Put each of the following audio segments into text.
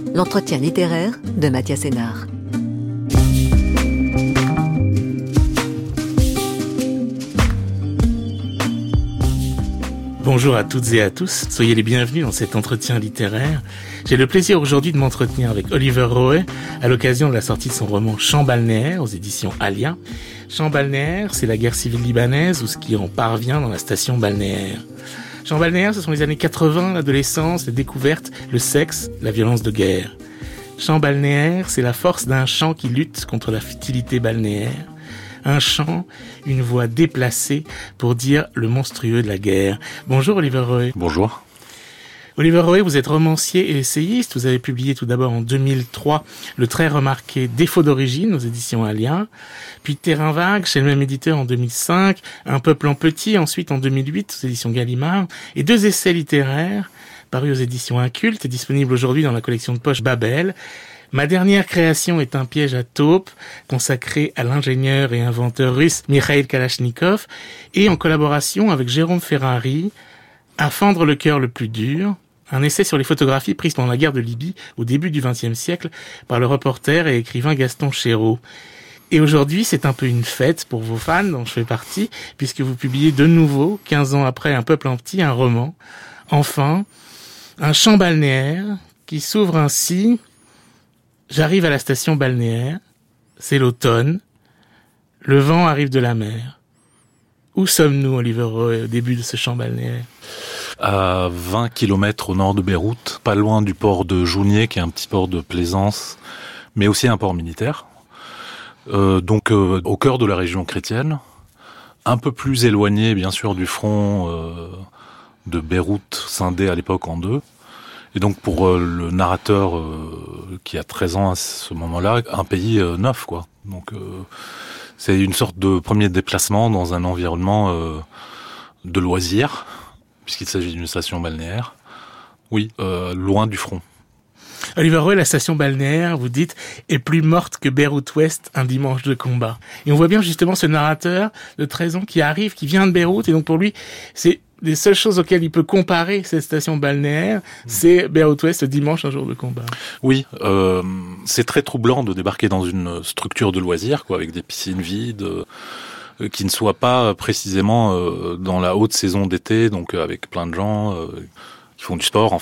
L'entretien littéraire de Mathias Hénard. Bonjour à toutes et à tous, soyez les bienvenus dans cet entretien littéraire. J'ai le plaisir aujourd'hui de m'entretenir avec Oliver Roë à l'occasion de la sortie de son roman Champs balnéaires aux éditions Alia. Champs balnéaires, c'est la guerre civile libanaise ou ce qui en parvient dans la station balnéaire. Champs balnéaires, ce sont les années 80, l'adolescence, les découvertes, le sexe, la violence de guerre. Champs balnéaires, c'est la force d'un chant qui lutte contre la futilité balnéaire. Un chant, une voix déplacée pour dire le monstrueux de la guerre. Bonjour Oliver Roë. Bonjour. Oliver Roë, vous êtes romancier et essayiste. Vous avez publié tout d'abord en 2003 le très remarqué Défaut d'origine aux éditions Alia, puis Terrain vague chez le même éditeur en 2005, Un peuple en petit ensuite en 2008 aux éditions Gallimard, et 2 essais littéraires parus aux éditions Inculte et disponibles aujourd'hui dans la collection de poche Babel. Ma dernière création est Un piège à taupes, consacré à l'ingénieur et inventeur russe Mikhail Kalachnikov, et en collaboration avec Jérôme Ferrari, À fendre le cœur le plus dur, un essai sur les photographies prises pendant la guerre de Libye au début du XXe siècle par le reporter et écrivain Gaston Chéreau. Et aujourd'hui, c'est un peu une fête pour vos fans, dont je fais partie, puisque vous publiez de nouveau, 15 ans après Un peuple en petit, un roman. Enfin, un chant balnéaire qui s'ouvre ainsi... J'arrive à la station balnéaire, c'est l'automne, le vent arrive de la mer. Où sommes-nous, Oliver Roë, au début de ce champ balnéaire ? À 20 km au nord de Beyrouth, pas loin du port de Jounieh, qui est un petit port de plaisance, mais aussi un port militaire. Donc au cœur de la région chrétienne, un peu plus éloigné bien sûr du front de Beyrouth, scindé à l'époque en deux. Et donc pour le narrateur qui a 13 ans à ce moment-là, un pays neuf, quoi. Donc c'est une sorte de premier déplacement dans un environnement de loisirs, puisqu'il s'agit d'une station balnéaire. Oui, loin du front. Oliver Roë, la station balnéaire, vous dites, est plus morte que Beyrouth-Ouest un dimanche de combat. Et on voit bien justement ce narrateur de 13 ans qui arrive, qui vient de Beyrouth, et donc pour lui, c'est les seules choses auxquelles il peut comparer cette station balnéaire, c'est Beyrouth-Ouest dimanche, un jour de combat. Oui, c'est très troublant de débarquer dans une structure de loisirs, quoi, avec des piscines vides, qui ne soient pas précisément dans la haute saison d'été, donc avec plein de gens qui font du sport,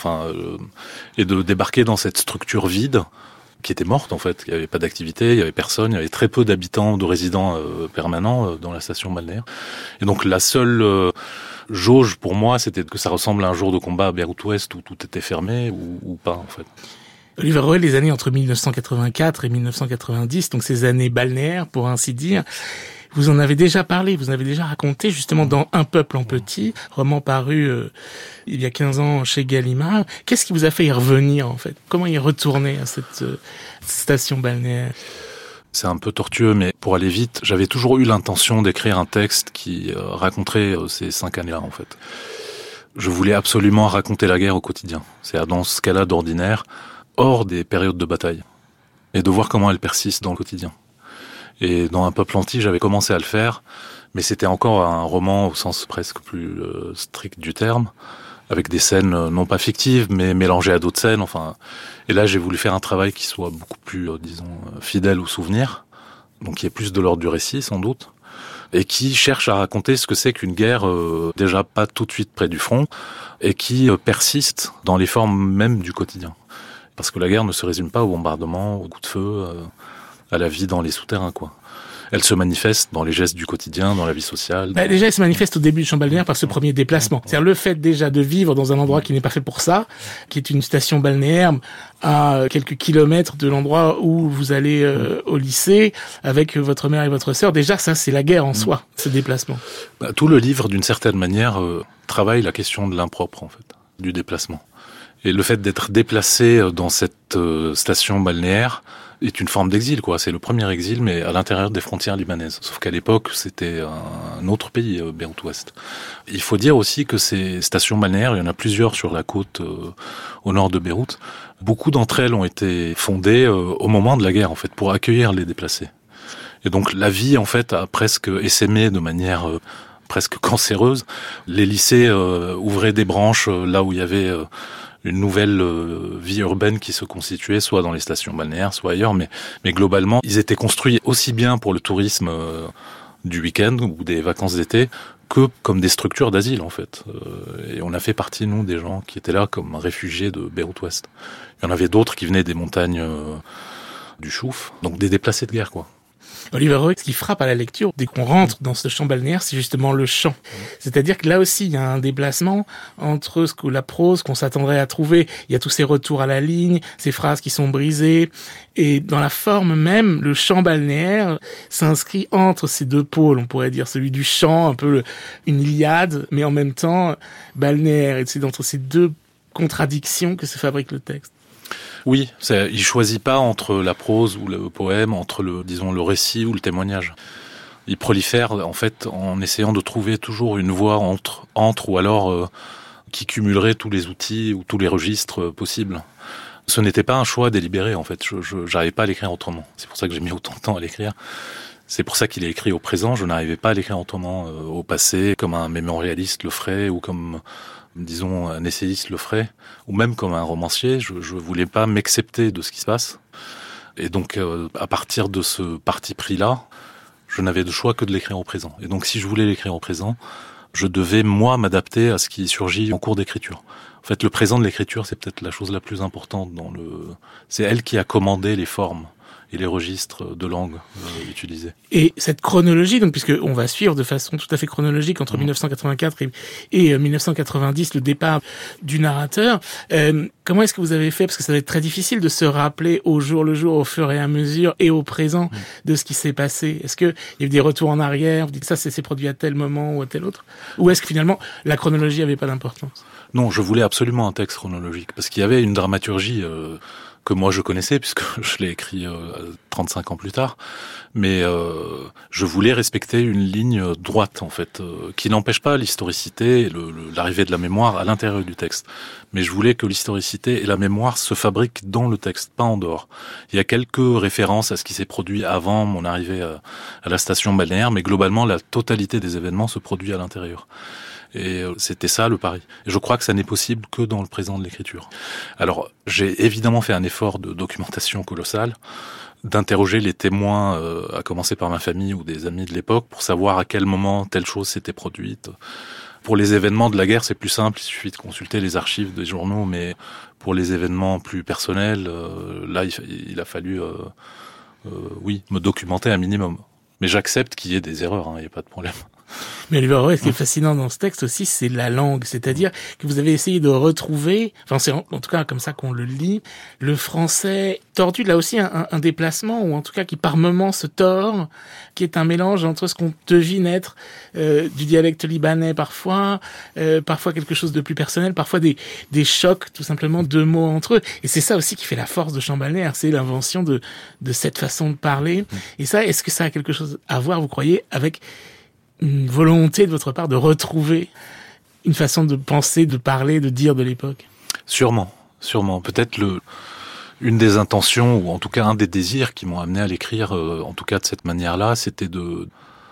et de débarquer dans cette structure vide qui était morte en fait. Il n'y avait pas d'activité, il y avait personne, il y avait très peu d'habitants, de résidents permanents dans la station balnéaire. Et donc la seule jauge pour moi, c'était que ça ressemble à un jour de combat à Beyrouth-Ouest où tout était fermé ou pas en fait. Oliver Roë, les années entre 1984 et 1990, donc ces années balnéaires pour ainsi dire, vous en avez déjà parlé, vous en avez déjà raconté justement dans Un peuple en petit, roman paru il y a 15 ans chez Gallimard. Qu'est-ce qui vous a fait y revenir en fait ? Comment y retourner à cette station balnéaire ? C'est un peu tortueux, mais pour aller vite, j'avais toujours eu l'intention d'écrire un texte qui raconterait ces 5 années-là, en fait. Je voulais absolument raconter la guerre au quotidien. C'est-à-dire dans ce cas-là d'ordinaire, hors des périodes de bataille. Et de voir comment elle persiste dans le quotidien. Et dans Un peuple anti, j'avais commencé à le faire, mais c'était encore un roman au sens presque plus strict du terme, avec des scènes non pas fictives, mais mélangées à d'autres scènes, Et là, j'ai voulu faire un travail qui soit beaucoup plus, fidèle au souvenir, donc qui est plus de l'ordre du récit, sans doute, et qui cherche à raconter ce que c'est qu'une guerre déjà pas tout de suite près du front, et qui persiste dans les formes même du quotidien. Parce que la guerre ne se résume pas au bombardement, au coup de feu, à la vie dans les souterrains, quoi. Elle se manifeste dans les gestes du quotidien, dans la vie sociale. Déjà, elle se manifeste au début du champ balnéaire par ce premier déplacement. C'est-à-dire le fait déjà de vivre dans un endroit qui n'est pas fait pour ça, qui est une station balnéaire à quelques kilomètres de l'endroit où vous allez au lycée avec votre mère et votre sœur. Déjà, ça, c'est la guerre en soi, ce déplacement. Tout le livre, d'une certaine manière, travaille la question de l'impropre, en fait, du déplacement. Et le fait d'être déplacé dans cette station balnéaire est une forme d'exil, quoi. C'est le premier exil, mais à l'intérieur des frontières libanaises. Sauf qu'à l'époque, c'était un autre pays, Beyrouth-Ouest. Il faut dire aussi que ces stations balnéaires, il y en a plusieurs sur la côte au nord de Beyrouth. Beaucoup d'entre elles ont été fondées au moment de la guerre, en fait, pour accueillir les déplacés. Et donc la vie, en fait, a presque essaimé de manière presque cancéreuse. Les lycées ouvraient des branches là où il y avait une nouvelle vie urbaine qui se constituait, soit dans les stations balnéaires, soit ailleurs, mais globalement, ils étaient construits aussi bien pour le tourisme du week-end ou des vacances d'été que comme des structures d'asile, en fait. Et on a fait partie, nous, des gens qui étaient là comme réfugiés de Beyrouth-Ouest. Il y en avait d'autres qui venaient des montagnes du Chouf, donc des déplacés de guerre, quoi. Oliver Roy, ce qui frappe à la lecture, dès qu'on rentre dans ce champ balnéaire, c'est justement le chant. C'est-à-dire que là aussi, il y a un déplacement entre ce que la prose qu'on s'attendrait à trouver. Il y a tous ces retours à la ligne, ces phrases qui sont brisées. Et dans la forme même, le chant balnéaire s'inscrit entre ces deux pôles, on pourrait dire, celui du chant, un peu une Iliade, mais en même temps balnéaire. Et c'est entre ces deux contradictions que se fabrique le texte. Oui, il choisit pas entre la prose ou le poème, entre le récit ou le témoignage. Il prolifère, en fait, en essayant de trouver toujours une voie entre ou alors qui cumulerait tous les outils ou tous les registres possibles. Ce n'était pas un choix délibéré, en fait. Je n'arrivais pas à l'écrire autrement. C'est pour ça que j'ai mis autant de temps à l'écrire. C'est pour ça qu'il est écrit au présent. Je n'arrivais pas à l'écrire autrement au passé, comme un mémorialiste le ferait ou comme, disons, un essayiste le ferait, ou même comme un romancier. Je voulais pas m'excepter de ce qui se passe. Et donc, à partir de ce parti pris-là, je n'avais de choix que de l'écrire au présent. Et donc, si je voulais l'écrire au présent, je devais, moi, m'adapter à ce qui surgit en cours d'écriture. En fait, le présent de l'écriture, c'est peut-être la chose la plus importante c'est elle qui a commandé les formes et les registres de langue utilisés. Et cette chronologie, donc, puisque on va suivre de façon tout à fait chronologique entre 1984 et 1990 le départ du narrateur, comment est-ce que vous avez fait? Parce que ça va être très difficile de se rappeler au jour le jour, au fur et à mesure et au présent de ce qui s'est passé. Est-ce que il y a eu des retours en arrière? Vous dites que ça, c'est produit à tel moment ou à tel autre? Ou est-ce que finalement, la chronologie avait pas d'importance? Non, je voulais absolument un texte chronologique parce qu'il y avait une dramaturgie que moi je connaissais puisque je l'ai écrit 35 ans plus tard, mais je voulais respecter une ligne droite en fait, qui n'empêche pas l'historicité et l'arrivée de la mémoire à l'intérieur du texte. Mais je voulais que l'historicité et la mémoire se fabriquent dans le texte, pas en dehors. Il y a quelques références à ce qui s'est produit avant mon arrivée à la station balnéaire, mais globalement la totalité des événements se produit à l'intérieur. Et c'était ça le pari. Et je crois que ça n'est possible que dans le présent de l'écriture. Alors, j'ai évidemment fait un effort de documentation colossal, d'interroger les témoins, à commencer par ma famille ou des amis de l'époque, pour savoir à quel moment telle chose s'était produite. Pour les événements de la guerre, c'est plus simple, il suffit de consulter les archives des journaux, mais pour les événements plus personnels, là, il a fallu, me documenter un minimum. Mais j'accepte qu'il y ait des erreurs, il n'y a pas de problème. Mais Oliver Roy, ce qui est fascinant dans ce texte aussi, c'est la langue. C'est-à-dire que vous avez essayé de retrouver, enfin c'est en tout cas comme ça qu'on le lit, le français tordu, là aussi un déplacement, ou en tout cas qui par moments se tord, qui est un mélange entre ce qu'on devine être du dialecte libanais parfois quelque chose de plus personnel, parfois des chocs tout simplement de mots entre eux. Et c'est ça aussi qui fait la force de Champ balnéaire, c'est l'invention de cette façon de parler. Et ça, est-ce que ça a quelque chose à voir, vous croyez, avec une volonté de votre part de retrouver une façon de penser, de parler, de dire de l'époque? Sûrement. Peut-être une des intentions, ou en tout cas un des désirs qui m'ont amené à l'écrire, en tout cas de cette manière-là, c'était de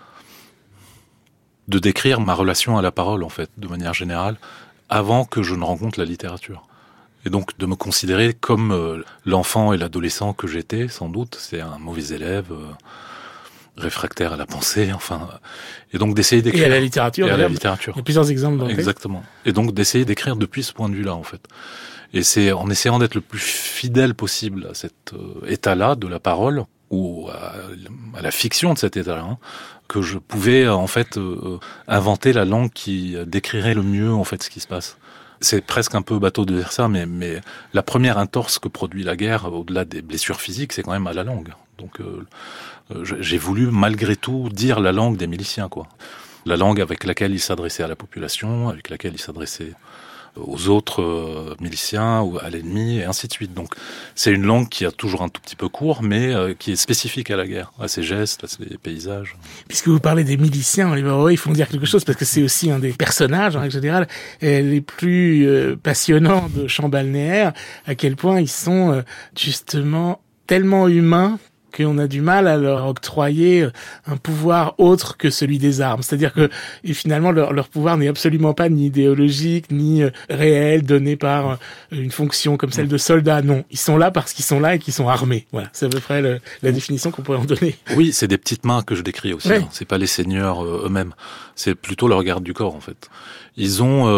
décrire ma relation à la parole, en fait, de manière générale, avant que je ne rencontre la littérature. Et donc de me considérer comme l'enfant et l'adolescent que j'étais, sans doute. C'est un mauvais élève, réfractaire à la pensée, et donc d'essayer d'écrire. Et à la littérature. Il y a plusieurs exemples dans le texte. Exactement. Et donc d'essayer d'écrire depuis ce point de vue-là, en fait. Et c'est en essayant d'être le plus fidèle possible à cet état-là de la parole, ou à la fiction de cet état-là, que je pouvais, en fait, inventer la langue qui décrirait le mieux, en fait, ce qui se passe. C'est presque un peu bateau de dire ça, mais la première entorse que produit la guerre, au-delà des blessures physiques, c'est quand même à la langue. Donc, j'ai voulu malgré tout dire la langue des miliciens, quoi. La langue avec laquelle ils s'adressaient à la population, avec laquelle ils s'adressaient aux autres miliciens ou à l'ennemi, et ainsi de suite. Donc c'est une langue qui a toujours un tout petit peu court, mais qui est spécifique à la guerre, à ses gestes, à ses paysages. Puisque vous parlez des miliciens, Oliver Roy, il faut dire quelque chose, parce que c'est aussi un des personnages, en règle générale, les plus passionnants de Champ balnéaire, à quel point ils sont justement tellement humains qu'on a du mal à leur octroyer un pouvoir autre que celui des armes. C'est-à-dire que et finalement leur pouvoir n'est absolument pas ni idéologique ni réel, donné par une fonction comme celle de soldat. Non, ils sont là parce qu'ils sont là et qu'ils sont armés. Voilà, c'est à peu près la définition qu'on pourrait en donner. Oui, c'est des petites mains que je décris aussi. Ouais. Hein. C'est pas les seigneurs eux-mêmes. C'est plutôt leur garde du corps en fait. Ils ont,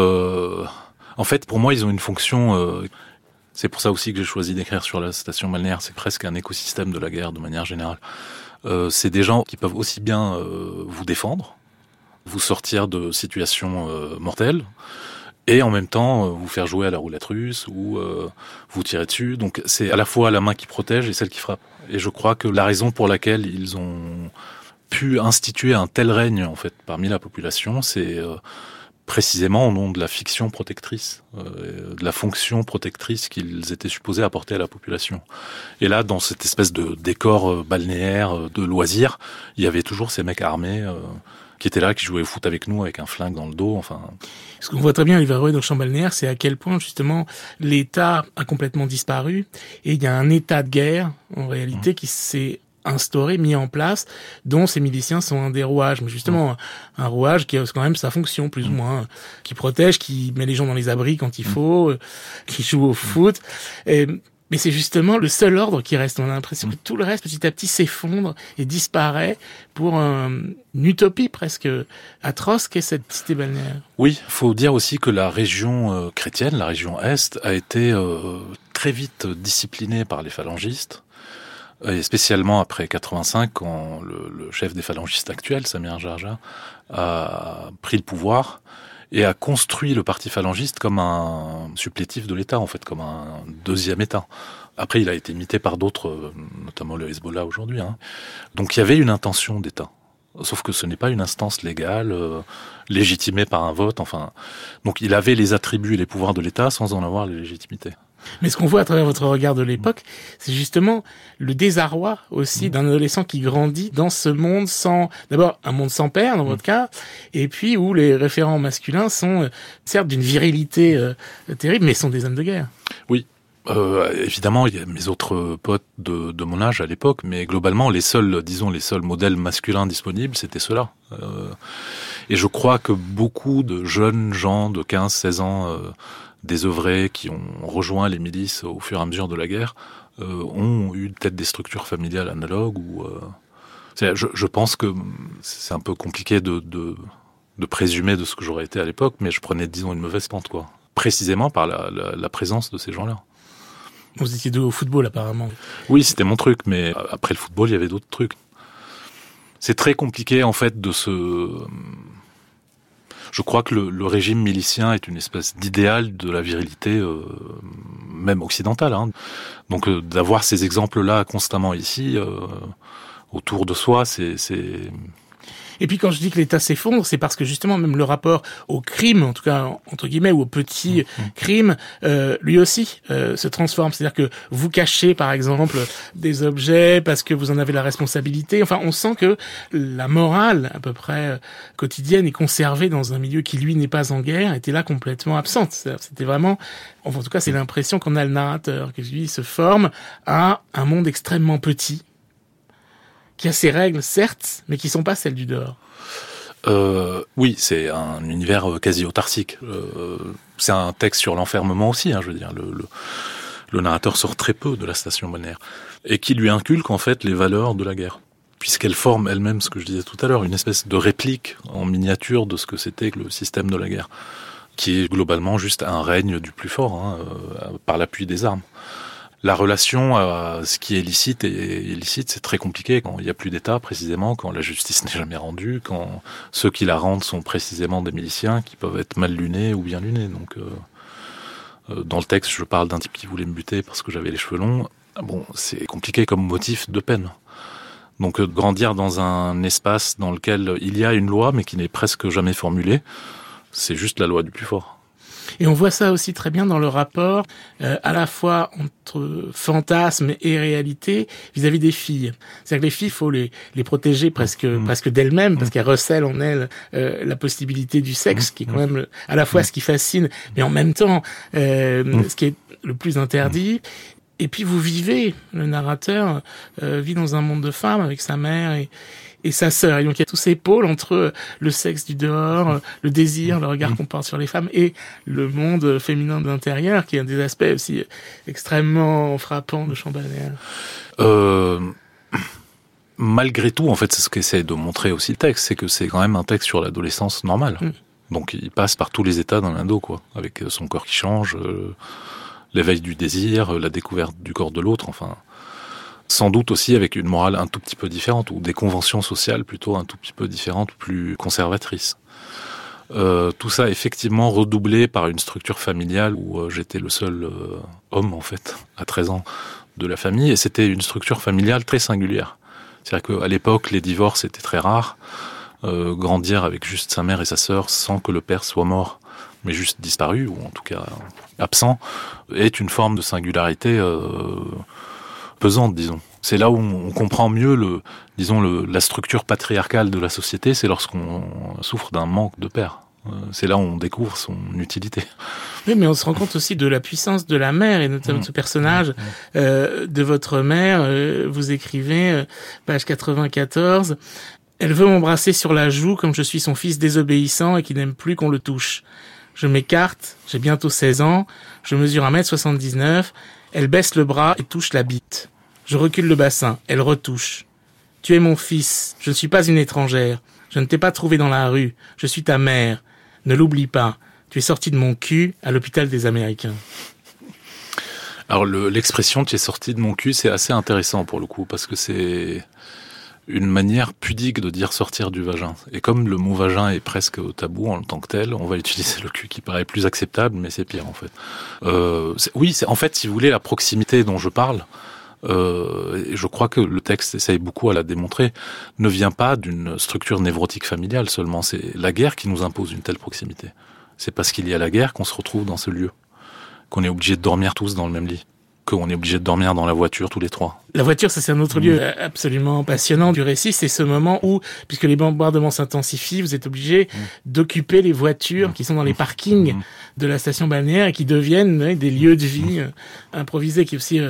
en fait, pour moi, ils ont une fonction. C'est pour ça aussi que j'ai choisi d'écrire sur la station balnéaire. C'est presque un écosystème de la guerre de manière générale. C'est des gens qui peuvent aussi bien vous défendre, vous sortir de situations mortelles, et en même temps vous faire jouer à la roulette russe ou vous tirer dessus. Donc c'est à la fois la main qui protège et celle qui frappe. Et je crois que la raison pour laquelle ils ont pu instituer un tel règne en fait parmi la population, c'est précisément au nom de la fiction protectrice, de la fonction protectrice qu'ils étaient supposés apporter à la population. Et là, dans cette espèce de décor balnéaire, de loisirs, il y avait toujours ces mecs armés qui étaient là, qui jouaient au foot avec nous, avec un flingue dans le dos, enfin... Ce qu'on voit très bien à Livarot et dans le champ balnéaire, c'est à quel point, justement, l'État a complètement disparu, et il y a un état de guerre, en réalité, qui s'est instauré, mis en place, dont ces miliciens sont un des rouages. Mais justement, un rouage qui a quand même sa fonction, plus ou moins, qui protège, qui met les gens dans les abris quand il faut, qui joue au foot. Mais c'est justement le seul ordre qui reste. On a l'impression que tout le reste, petit à petit, s'effondre et disparaît pour une utopie presque atroce qu'est cette cité balnéaire. Oui, faut dire aussi que la région chrétienne, la région Est, a été très vite disciplinée par les phalangistes. Et spécialement après 85, quand le chef des phalangistes actuel, Samir Jarja, a pris le pouvoir et a construit le parti phalangiste comme un supplétif de l'État, en fait, comme un deuxième État. Après, il a été imité par d'autres, notamment le Hezbollah aujourd'hui. Hein. Donc il y avait une intention d'État. Sauf que ce n'est pas une instance légale, légitimée par un vote, enfin... Donc il avait les attributs et les pouvoirs de l'État sans en avoir les légitimités. Mais ce qu'on voit à travers votre regard de l'époque, c'est justement le désarroi aussi d'un adolescent qui grandit dans ce monde sans, d'abord, un monde sans père, dans votre cas, et puis où les référents masculins sont, certes, d'une virilité terrible, mais sont des hommes de guerre. Oui. Évidemment, il y a mes autres potes de mon âge à l'époque, mais globalement, les seuls modèles masculins disponibles, c'était ceux-là. Et je crois que beaucoup de jeunes gens de 15-16 ans, désœuvrés, qui ont rejoint les milices au fur et à mesure de la guerre, ont eu peut-être des structures familiales analogues ou... Je pense que c'est un peu compliqué de présumer de ce que j'aurais été à l'époque, mais je prenais, disons, une mauvaise pente, quoi. Précisément par la présence de ces gens-là. Vous étiez deux au football, apparemment. Oui, c'était mon truc, mais après le football, il y avait d'autres trucs. C'est très compliqué, en fait, Je crois que le régime milicien est une espèce d'idéal de la virilité, même occidentale. Hein. Donc, d'avoir ces exemples-là constamment ici, autour de soi, c'est... Et puis quand je dis que l'État s'effondre, c'est parce que justement même le rapport au crime, en tout cas entre guillemets, ou au petit crime, lui aussi se transforme. C'est-à-dire que vous cachez par exemple des objets parce que vous en avez la responsabilité. Enfin, on sent que la morale à peu près quotidienne est conservée dans un milieu qui lui n'est pas en guerre, était là complètement absente. C'était vraiment, enfin, en tout cas c'est l'impression qu'en a le narrateur, que lui se forme à un monde extrêmement petit, qui a ses règles, certes, mais qui sont pas celles du dehors. Oui, c'est un univers quasi autarcique. C'est un texte sur l'enfermement aussi, hein, je veux dire. Le narrateur sort très peu de la station balnéaire. Et qui lui inculque, en fait, les valeurs de la guerre. Puisqu'elle forme elle-même, ce que je disais tout à l'heure, une espèce de réplique en miniature de ce que c'était que le système de la guerre. Qui est globalement juste un règne du plus fort, hein, par l'appui des armes. La relation à ce qui est licite et illicite, c'est très compliqué quand il n'y a plus d'État, précisément, quand la justice n'est jamais rendue, quand ceux qui la rendent sont précisément des miliciens qui peuvent être mal lunés ou bien lunés. Donc, dans le texte, je parle d'un type qui voulait me buter parce que j'avais les cheveux longs. Bon, c'est compliqué comme motif de peine. Donc, grandir dans un espace dans lequel il y a une loi, mais qui n'est presque jamais formulée, c'est juste la loi du plus fort. Et on voit ça aussi très bien dans le rapport à la fois entre fantasme et réalité vis-à-vis des filles. C'est-à-dire que les filles, il faut les protéger presque d'elles-mêmes parce qu'elles recèlent en elles la possibilité du sexe, qui est quand même à la fois ce qui fascine, mais en même temps ce qui est le plus interdit. Et puis vous vivez, le narrateur vit dans un monde de femmes avec sa mère et sa sœur. Et donc il y a tous ces pôles entre le sexe du dehors, le désir, le regard qu'on porte sur les femmes et le monde féminin de l'intérieur, qui est un des aspects aussi extrêmement frappants de Chants balnéaires. Malgré tout, en fait, c'est ce qu'essaie de montrer aussi le texte, c'est que c'est quand même un texte sur l'adolescence normale. Donc il passe par tous les états d'un ado, quoi, avec son corps qui change, l'éveil du désir, la découverte du corps de l'autre, enfin, sans doute aussi avec une morale un tout petit peu différente, ou des conventions sociales plutôt un tout petit peu différentes, plus conservatrices. Tout ça effectivement redoublé par une structure familiale où j'étais le seul homme, en fait, à 13 ans, de la famille, et c'était une structure familiale très singulière. C'est-à-dire qu'à l'époque, les divorces étaient très rares. Grandir avec juste sa mère et sa sœur sans que le père soit mort, mais juste disparu, ou en tout cas absent, est une forme de singularité pesante, disons. C'est là où on comprend mieux la structure patriarcale de la société, c'est lorsqu'on souffre d'un manque de père. C'est là où on découvre son utilité. Oui, mais on se rend compte aussi de la puissance de la mère, et notamment de ce personnage de votre mère. Vous écrivez, page 94, « Elle veut m'embrasser sur la joue comme je suis son fils désobéissant et qui n'aime plus qu'on le touche. Je m'écarte, j'ai bientôt 16 ans, je mesure 1m79, elle baisse le bras et touche la bite. Je recule le bassin, elle retouche. Tu es mon fils, je ne suis pas une étrangère, je ne t'ai pas trouvé dans la rue, je suis ta mère. Ne l'oublie pas, tu es sorti de mon cul à l'hôpital des Américains. » Alors l'expression « tu es sorti de mon cul », c'est assez intéressant pour le coup, parce que c'est une manière pudique de dire sortir du vagin. Et comme le mot vagin est presque tabou en tant que tel, on va utiliser le cul qui paraît plus acceptable, mais c'est pire en fait. C'est en fait, si vous voulez, la proximité dont je parle, je crois que le texte essaye beaucoup à la démontrer, ne vient pas d'une structure névrotique familiale seulement. C'est la guerre qui nous impose une telle proximité. C'est parce qu'il y a la guerre qu'on se retrouve dans ce lieu, qu'on est obligé de dormir tous dans le même lit, qu'on est obligé de dormir dans la voiture tous les trois. La voiture, ça c'est un autre lieu absolument passionnant du récit. C'est ce moment où, puisque les bombardements s'intensifient, vous êtes obligé d'occuper les voitures qui sont dans les parkings de la station balnéaire et qui deviennent des lieux de vie improvisés, qui aussi...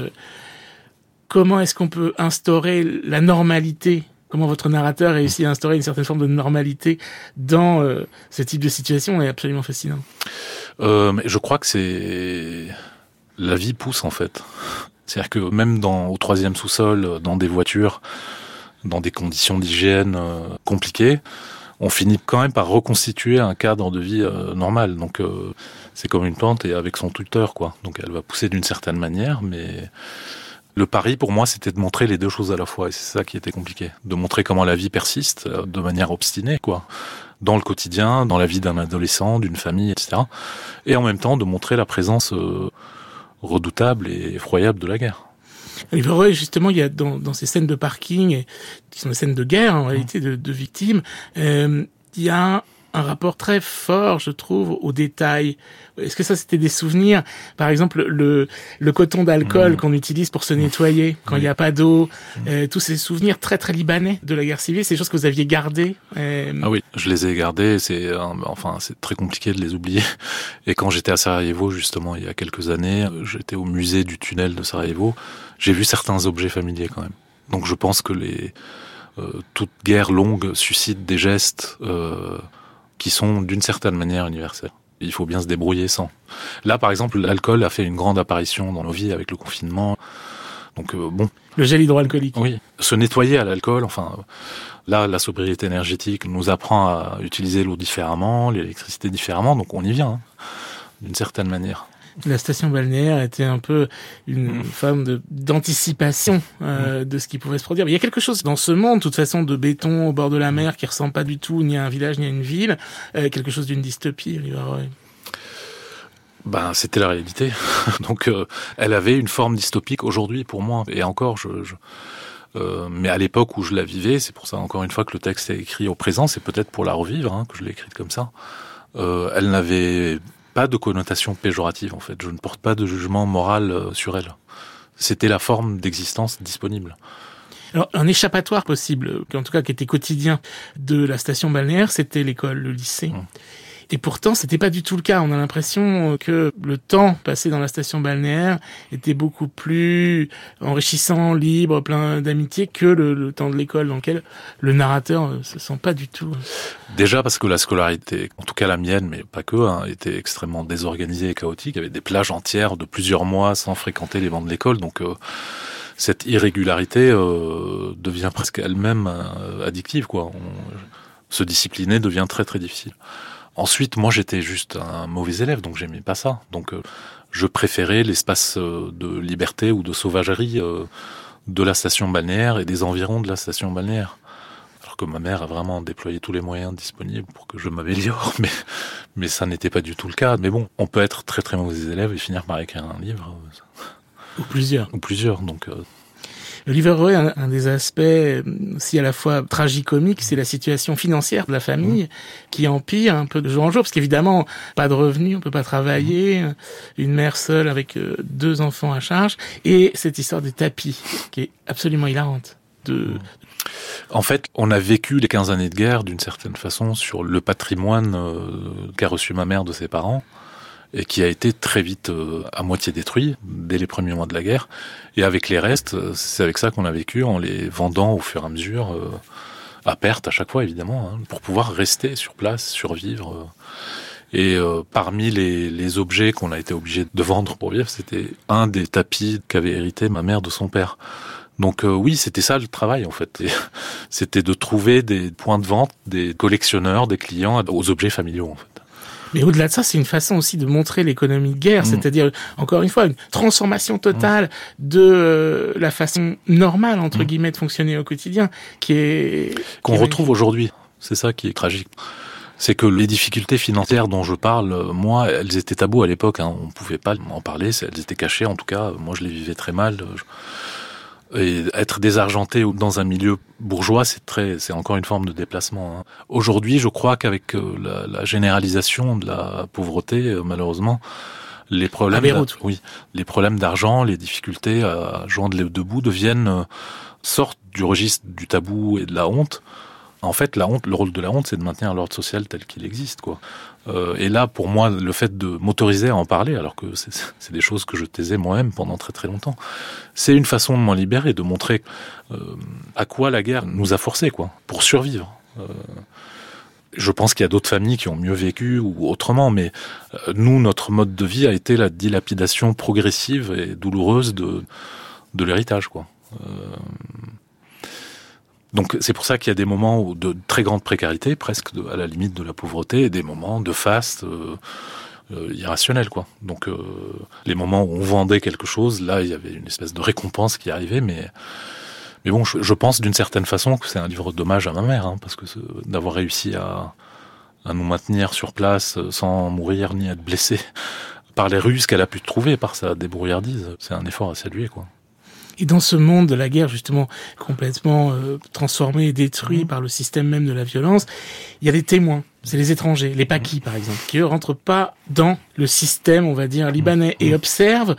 Comment est-ce qu'on peut instaurer la normalité? Comment votre narrateur réussit à instaurer une certaine forme de normalité dans ce type de situation est absolument fascinant. Mais je crois que c'est... La vie pousse, en fait. C'est-à-dire que même au 3e sous-sol, dans des voitures, dans des conditions d'hygiène compliquées, on finit quand même par reconstituer un cadre de vie normal. Donc c'est comme une plante et avec son tuteur, quoi. Donc elle va pousser d'une certaine manière, mais... Le pari, pour moi, c'était de montrer les deux choses à la fois, et c'est ça qui était compliqué. De montrer comment la vie persiste, de manière obstinée, quoi. Dans le quotidien, dans la vie d'un adolescent, d'une famille, etc. Et en même temps, de montrer la présence redoutable et effroyable de la guerre. Olivier Roy, justement, il y a dans ces scènes de parking, qui sont des scènes de guerre, en réalité, de victimes, il y a un rapport très fort, je trouve, aux détails. Est-ce que ça, c'était des souvenirs? Par exemple, le coton d'alcool qu'on utilise pour se nettoyer quand il n'y a pas d'eau, tous ces souvenirs très très libanais de la guerre civile, c'est des choses que vous aviez gardées. Ah oui, je les ai gardées. C'est très compliqué de les oublier. Et quand j'étais à Sarajevo, justement, il y a quelques années, j'étais au musée du tunnel de Sarajevo. J'ai vu certains objets familiers quand même. Donc je pense que toute guerre longue suscite des gestes qui sont d'une certaine manière universels. Il faut bien se débrouiller sans. Là, par exemple, l'alcool a fait une grande apparition dans nos vies avec le confinement. Donc bon. Le gel hydroalcoolique. Oui. Se nettoyer à l'alcool, là, la sobriété énergétique nous apprend à utiliser l'eau différemment, l'électricité différemment, donc on y vient, d'une certaine manière. La station balnéaire était un peu une forme d'anticipation de ce qui pouvait se produire. Mais il y a quelque chose dans ce monde, de toute façon, de béton au bord de la mer qui ressemble pas du tout ni à un village ni à une ville, quelque chose d'une dystopie, Olivier Roy. C'était la réalité. Donc, elle avait une forme dystopique aujourd'hui pour moi. Et encore, mais à l'époque où je la vivais, c'est pour ça encore une fois que le texte est écrit au présent, c'est peut-être pour la revivre que je l'ai écrite comme ça. Elle n'avait pas de connotation péjorative en fait. Je ne porte pas de jugement moral sur elle. C'était la forme d'existence disponible. Alors, un échappatoire possible, en tout cas qui était quotidien de la station balnéaire, c'était l'école, le lycée. Et pourtant, c'était pas du tout le cas. On a l'impression que le temps passé dans la station balnéaire était beaucoup plus enrichissant, libre, plein d'amitié que le temps de l'école dans lequel le narrateur se sent pas du tout. Déjà parce que la scolarité, en tout cas la mienne, mais pas que, était extrêmement désorganisée et chaotique. Il y avait des plages entières de plusieurs mois sans fréquenter les bancs de l'école, donc cette irrégularité devient presque elle-même addictive, quoi. Se discipliner devient très très difficile. Ensuite, moi j'étais juste un mauvais élève, donc j'aimais pas ça. Donc je préférais l'espace de liberté ou de sauvagerie de la station balnéaire et des environs de la station balnéaire. Alors que ma mère a vraiment déployé tous les moyens disponibles pour que je m'améliore, mais ça n'était pas du tout le cas. Mais bon, on peut être très très mauvais élève et finir par écrire un livre. Ou plusieurs. Donc... Oliver Roy, un des aspects aussi à la fois tragicomique, c'est la situation financière de la famille qui empire un peu de jour en jour, parce qu'évidemment, pas de revenus, on peut pas travailler, une mère seule avec 2 enfants à charge, et cette histoire des tapis qui est absolument hilarante. En fait, on a vécu les 15 années de guerre d'une certaine façon sur le patrimoine qu'a reçu ma mère de ses parents, et qui a été très vite à moitié détruit dès les premiers mois de la guerre. Et avec les restes, c'est avec ça qu'on a vécu, en les vendant au fur et à mesure, à perte à chaque fois évidemment, pour pouvoir rester sur place, survivre. Et parmi les objets qu'on a été obligé de vendre pour vivre, c'était un des tapis qu'avait hérité ma mère de son père. Donc oui, c'était ça le travail en fait. Et c'était de trouver des points de vente, des collectionneurs, des clients aux objets familiaux en fait. Mais au-delà de ça, c'est une façon aussi de montrer l'économie de guerre, c'est-à-dire, encore une fois, une transformation totale de la façon normale, entre guillemets, de fonctionner au quotidien, qu'on retrouve aujourd'hui. C'est ça qui est tragique. C'est que les difficultés financières dont je parle, moi, elles étaient tabous à l'époque, on pouvait pas en parler, elles étaient cachées, en tout cas, moi je les vivais très mal. Et être désargenté dans un milieu bourgeois, c'est encore une forme de déplacement. Aujourd'hui, je crois qu'avec la généralisation de la pauvreté, malheureusement, les problèmes d'argent, les difficultés à joindre les deux bouts sortent du registre du tabou et de la honte. En fait, la honte, le rôle de la honte, c'est de maintenir l'ordre social tel qu'il existe, quoi. Et là, pour moi, le fait de m'autoriser à en parler, alors que c'est des choses que je taisais moi-même pendant très très longtemps, c'est une façon de m'en libérer, de montrer à quoi la guerre nous a forcés, quoi, pour survivre. Je pense qu'il y a d'autres familles qui ont mieux vécu ou autrement, mais nous, notre mode de vie a été la dilapidation progressive et douloureuse de l'héritage, quoi. Donc c'est pour ça qu'il y a des moments de très grande précarité, presque à la limite de la pauvreté, et des moments de faste irrationnels, quoi. Donc les moments où on vendait quelque chose, là il y avait une espèce de récompense qui arrivait, mais bon, je pense d'une certaine façon que c'est un livre d'hommage à ma mère, parce que d'avoir réussi à nous maintenir sur place sans mourir ni être blessée par les ruses qu'elle a pu trouver par sa débrouillardise, c'est un effort à saluer, quoi. Et dans ce monde de la guerre, justement, complètement transformé et détruit par le système même de la violence, il y a des témoins. C'est les étrangers, les Pakis, par exemple, qui, eux, rentrent pas dans le système, on va dire, libanais, et observent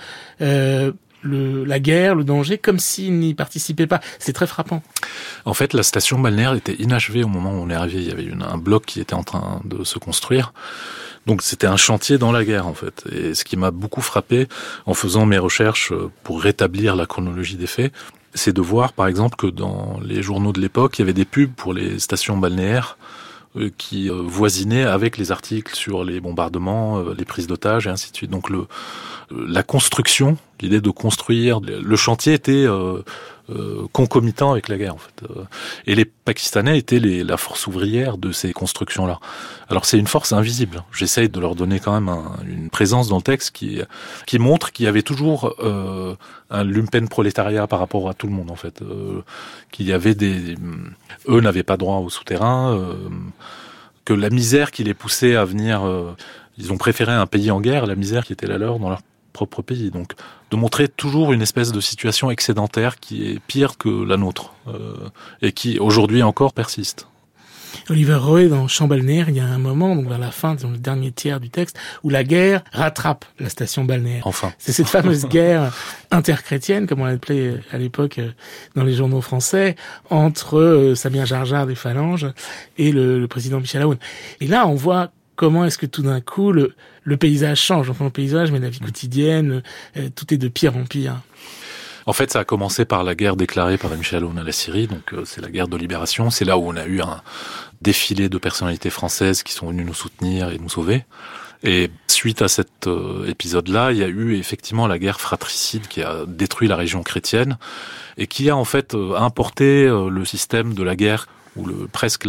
la guerre, le danger, comme s'ils n'y participaient pas. C'est très frappant. En fait, la station balnéaire était inachevée au moment où on est arrivé. Il y avait un bloc qui était en train de se construire. Donc c'était un chantier dans la guerre, en fait. Et ce qui m'a beaucoup frappé en faisant mes recherches pour rétablir la chronologie des faits, c'est de voir, par exemple, que dans les journaux de l'époque, il y avait des pubs pour les stations balnéaires qui voisinaient avec les articles sur les bombardements, les prises d'otages et ainsi de suite. Donc la construction, l'idée de construire, le chantier était concomitant avec la guerre, en fait. Et les Pakistanais étaient la force ouvrière de ces constructions-là. Alors c'est une force invisible. J'essaye de leur donner quand même une présence dans le texte qui montre qu'il y avait toujours un lumpen prolétariat par rapport à tout le monde, en fait. Qu'il y avait eux n'avaient pas droit au souterrain, que la misère qui les poussait à venir, ils ont préféré un pays en guerre, la misère qui était la leur dans leur propre pays. Donc, de montrer toujours une espèce de situation excédentaire qui est pire que la nôtre, et qui, aujourd'hui encore, persiste. Oliver Roy, dans Champs balnéaires, il y a un moment, donc vers la fin, dans le dernier tiers du texte, où la guerre rattrape la station balnéaire. Enfin. C'est cette fameuse guerre interchrétienne, comme on l'appelait à l'époque dans les journaux français, entre Samia Jarjar des Phalanges et le président Michel Aoun. Et là, on voit comment est-ce que tout d'un coup le paysage change, enfin le paysage, mais la vie quotidienne, tout est de pire en pire. En fait, ça a commencé par la guerre déclarée par Michel Aoun à la Syrie, donc c'est la guerre de libération. C'est là où on a eu un défilé de personnalités françaises qui sont venues nous soutenir et nous sauver. Et suite à cet épisode-là, il y a eu effectivement la guerre fratricide qui a détruit la région chrétienne et qui a en fait importé le système de la guerre, ou presque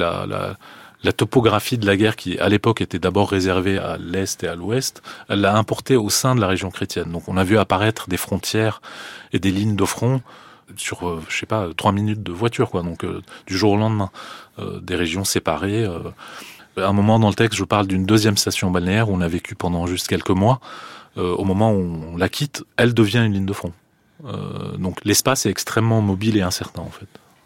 la topographie de la guerre qui, à l'époque, était d'abord réservée à l'Est et à l'Ouest, elle l'a importée au sein de la région chrétienne. Donc on a vu apparaître des frontières et des lignes de front sur, 3 minutes de voiture, quoi. Donc du jour au lendemain, des régions séparées. À un moment dans le texte, je parle d'une deuxième station balnéaire où on a vécu pendant juste quelques mois. Au moment où on la quitte, elle devient une ligne de front. Donc l'espace est extrêmement mobile et incertain, en fait.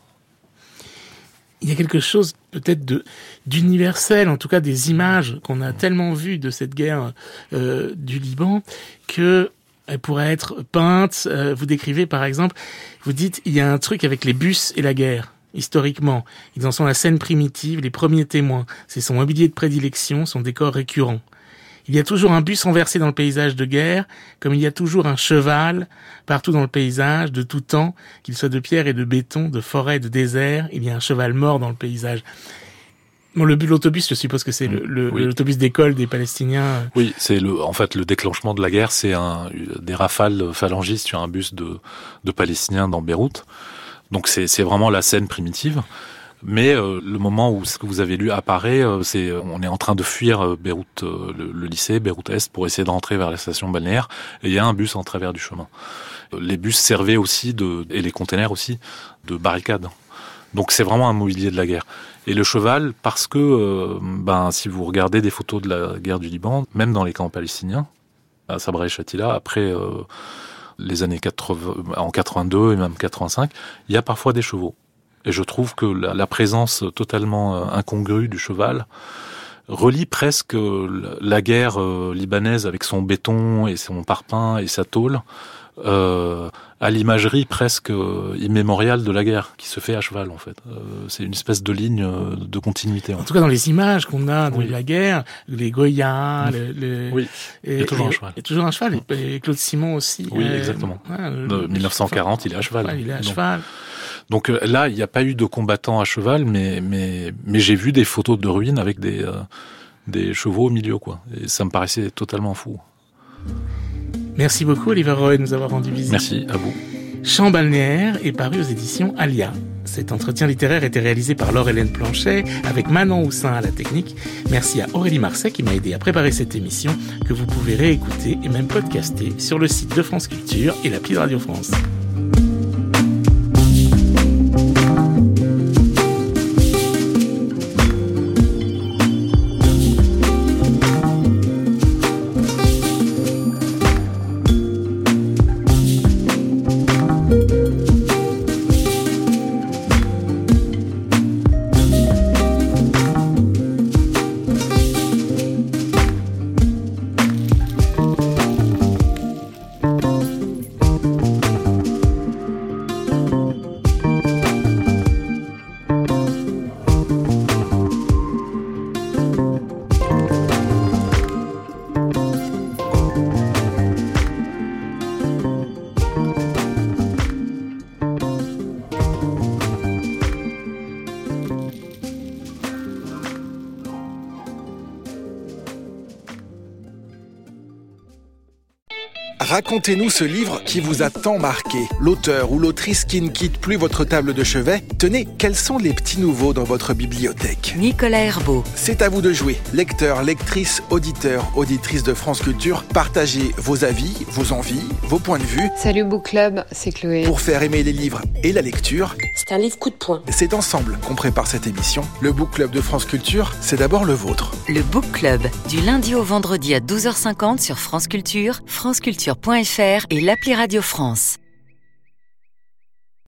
Il y a quelque chose peut-être d'universel, en tout cas des images qu'on a tellement vues de cette guerre du Liban, que elle pourrait être peinte. Vous décrivez par exemple, vous dites il y a un truc avec les bus et la guerre. Historiquement, ils en sont la scène primitive, les premiers témoins. C'est son mobilier de prédilection, son décor récurrent. Il y a toujours un bus renversé dans le paysage de guerre, comme il y a toujours un cheval partout dans le paysage, de tout temps, qu'il soit de pierre et de béton, de forêt, de désert, il y a un cheval mort dans le paysage. Bon, l'autobus, je suppose que c'est oui. l'autobus d'école des Palestiniens. Oui, c'est en fait, le déclenchement de la guerre, c'est des rafales phalangistes sur un bus de Palestiniens dans Beyrouth. Donc c'est vraiment la scène primitive. Mais le moment où ce que vous avez lu apparaît, on est en train de fuir Beyrouth, le lycée, Beyrouth Est, pour essayer de rentrer vers la station balnéaire. Et il y a un bus en travers du chemin. Les bus servaient aussi et les containers aussi, de barricades. Donc c'est vraiment un mobilier de la guerre. Et le cheval, parce que, si vous regardez des photos de la guerre du Liban, même dans les camps palestiniens, à Sabra et Shatila, après les années 80, en 82 et même 85, il y a parfois des chevaux. Et je trouve que la présence totalement incongrue du cheval relie presque la guerre libanaise avec son béton et son parpaing et sa tôle à l'imagerie presque immémoriale de la guerre qui se fait à cheval, en fait. C'est une espèce de ligne de continuité. En tout cas, dans les images qu'on a de la guerre, les Goya, oui, il y a toujours un cheval. Il y a toujours un cheval. Et Claude Simon aussi. Oui, exactement. De 1940, il est à cheval. Ouais, il est à cheval. Donc là, il n'y a pas eu de combattants à cheval, mais j'ai vu des photos de ruines avec des chevaux au milieu, quoi. Et ça me paraissait totalement fou. Merci beaucoup, Oliver Roy, de nous avoir rendu visite. Merci à vous. Chant balnéaire est paru aux éditions Alia. Cet entretien littéraire était réalisé par Laure-Hélène Planchet avec Manon Houssin à la technique. Merci à Aurélie Marseille qui m'a aidé à préparer cette émission que vous pouvez réécouter et même podcaster sur le site de France Culture et l'appli de Radio France. Racontez-nous ce livre qui vous a tant marqué. L'auteur ou l'autrice qui ne quitte plus votre table de chevet. Tenez, quels sont les petits nouveaux dans votre bibliothèque ? Nicolas Herbeau. C'est à vous de jouer. Lecteurs, lectrices, auditeurs, auditrices de France Culture, partagez vos avis, vos envies, vos points de vue. Salut Book Club, c'est Chloé. Pour faire aimer les livres et la lecture, c'est un livre coup de poing. C'est ensemble qu'on prépare cette émission. Le Book Club de France Culture, c'est d'abord le vôtre. Le Book Club, du lundi au vendredi à 12h50 sur France Culture, franceculture.fr et l'appli Radio France.